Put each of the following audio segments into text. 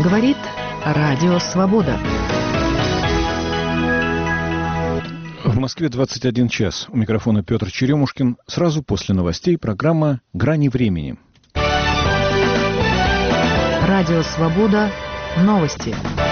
Говорит Радио Свобода. В Москве 21 час. У микрофона Петр Черемушкин. Сразу после новостей программа «Грани времени». Радио Свобода. Новости.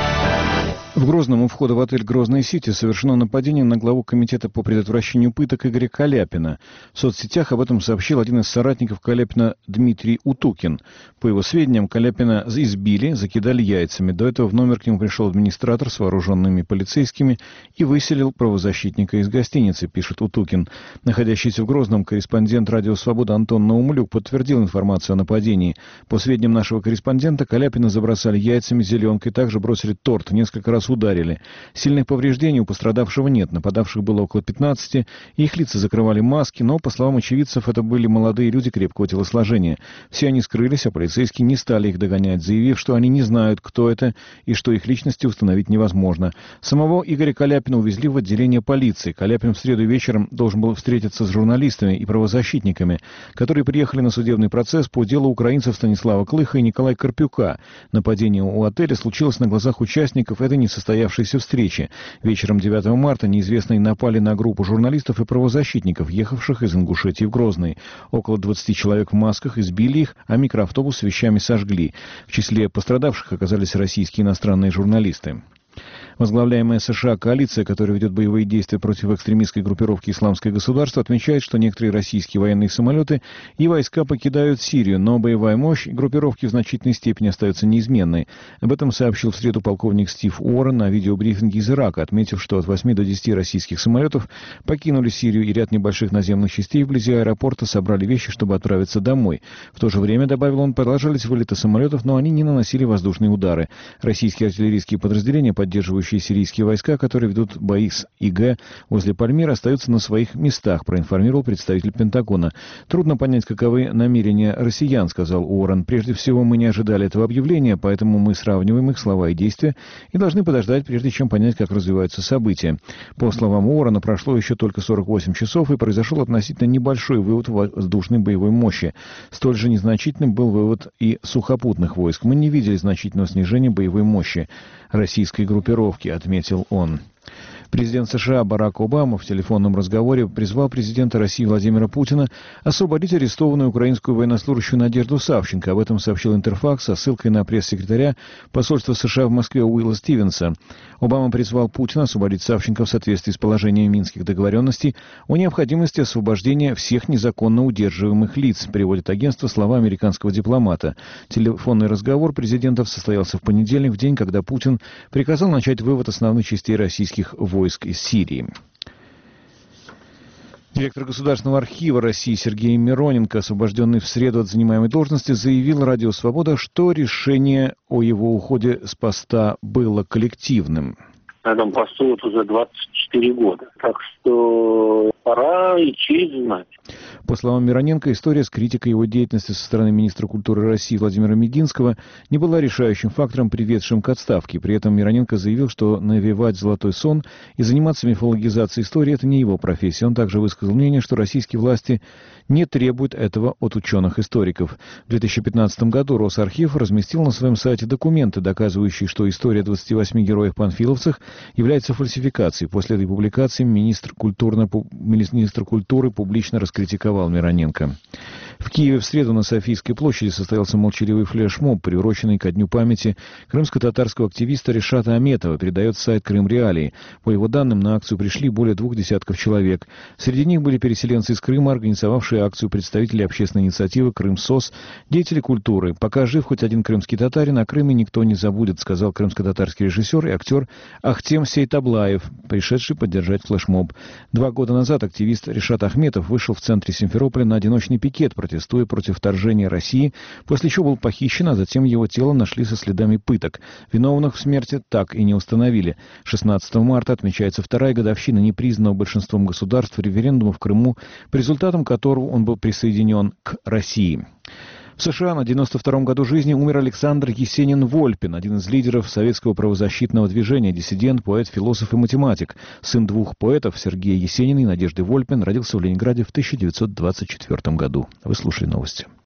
В Грозном у входа в отель «Грозный-Сити» совершено нападение на главу комитета по предотвращению пыток Игоря Каляпина. В соцсетях об этом сообщил один из соратников Каляпина Дмитрий Утукин. По его сведениям, Каляпина избили, закидали яйцами. До этого в номер к нему пришел администратор с вооруженными полицейскими и выселил правозащитника из гостиницы, пишет Утукин. Находящийся в Грозном корреспондент «Радио Свобода» Антон Наумлюк подтвердил информацию о нападении. По сведениям нашего корреспондента, Каляпина забросали яйцами, зеленкой, также бросили торт, несколько раз ударили. Сильных повреждений у пострадавшего нет. Нападавших было около 15, их лица закрывали маски, но, по словам очевидцев, это были молодые люди крепкого телосложения. Все они скрылись, а полицейские не стали их догонять, заявив, что они не знают, кто это и что их личности установить невозможно. Самого Игоря Каляпина увезли в отделение полиции. Каляпин в среду вечером должен был встретиться с журналистами и правозащитниками, которые приехали на судебный процесс по делу украинцев Станислава Клыха и Николая Карпюка. Нападение у отеля случилось на глазах участников этой несостоявшейся встречи. Вечером 9 марта неизвестные напали на группу журналистов и правозащитников, ехавших из Ингушетии в Грозный. Около 20 человек в масках избили их, а микроавтобус с вещами сожгли. В числе пострадавших оказались российские иностранные журналисты. Возглавляемая США коалиция, которая ведет боевые действия против экстремистской группировки «Исламское государство», отмечает, что некоторые российские военные самолеты и войска покидают Сирию, но боевая мощь группировки в значительной степени остается неизменной. Об этом сообщил в среду полковник Стив Уоррен на видеобрифинге из Ирака, отметив, что от 8 до 10 российских самолетов покинули Сирию и ряд небольших наземных частей вблизи аэропорта собрали вещи, чтобы отправиться домой. В то же время, добавил он, продолжались вылеты самолетов, но они не наносили воздушные удары. Российские артиллерийские подразделения, поддерживающие сирийские войска, которые ведут бои с ИГ возле Пальмиры, остаются на своих местах, проинформировал представитель Пентагона. Трудно понять, каковы намерения россиян, сказал Уоррен. Прежде всего, мы не ожидали этого объявления, поэтому мы сравниваем их слова и действия и должны подождать, прежде чем понять, как развиваются события. По словам Уоррена, прошло еще только 48 часов и произошел относительно небольшой вывод воздушной боевой мощи. Столь же незначительным был вывод и сухопутных войск. Мы не видели значительного снижения боевой мощи российской группировки, отметил он. Президент США Барак Обама в телефонном разговоре призвал президента России Владимира Путина освободить арестованную украинскую военнослужащую Надежду Савченко. Об этом сообщил Интерфакс со ссылкой на пресс-секретаря посольства США в Москве Уилла Стивенса. Обама призвал Путина освободить Савченко в соответствии с положением Минских договоренностей о необходимости освобождения всех незаконно удерживаемых лиц, приводит агентство слова американского дипломата. Телефонный разговор президентов состоялся в понедельник, в день, когда Путин приказал начать вывод основных частей российских войск из Сирии. Директор Государственного архива России Сергей Мироненко, освобожденный в среду от занимаемой должности, заявил Радио Свобода, что решение о его уходе с поста было коллективным. На этом посту вот уже 24 года. Так что пора и честь знать. По словам Мироненко, история с критикой его деятельности со стороны министра культуры России Владимира Мединского не была решающим фактором, приведшим к отставке. При этом Мироненко заявил, что навевать золотой сон и заниматься мифологизацией истории – это не его профессия. Он также высказал мнение, что российские власти не требуют этого от ученых-историков. В 2015 году Росархив разместил на своем сайте документы, доказывающие, что история 28 героев-панфиловцев является фальсификацией. После этой публикации министр культуры публично раскритиковал Мироненко. В Киеве в среду на Софийской площади состоялся молчаливый флешмоб, приуроченный ко дню памяти крымско-татарского активиста Ришата Аметова, передает сайт «Крым Реалии». По его данным, на акцию пришли более 2 десятков человек. Среди них были переселенцы из Крыма, организовавшие акцию представители общественной инициативы «Крым-СОС», деятели культуры. «Пока жив хоть один крымский татарин, о Крыме никто не забудет», сказал крымско-татарский режиссер и актер Ахтем Сейтаблаев, пришедший поддержать флешмоб. 2 года назад активист Ришат Ахметов вышел в центре Симферополя на одиночный пикет, протестуя против вторжения России, после чего был похищен, а затем его тело нашли со следами пыток. Виновных в смерти так и не установили. 16 марта отмечается 2-я годовщина непризнанного большинством государств референдума в Крыму, по результатам которого он был присоединен к России. В США на 92-м году жизни умер Александр Есенин-Вольпин, один из лидеров советского правозащитного движения, диссидент, поэт, философ и математик. Сын 2 поэтов Сергея Есенина и Надежды Вольпин родился в Ленинграде в 1924 году. Вы слушали новости.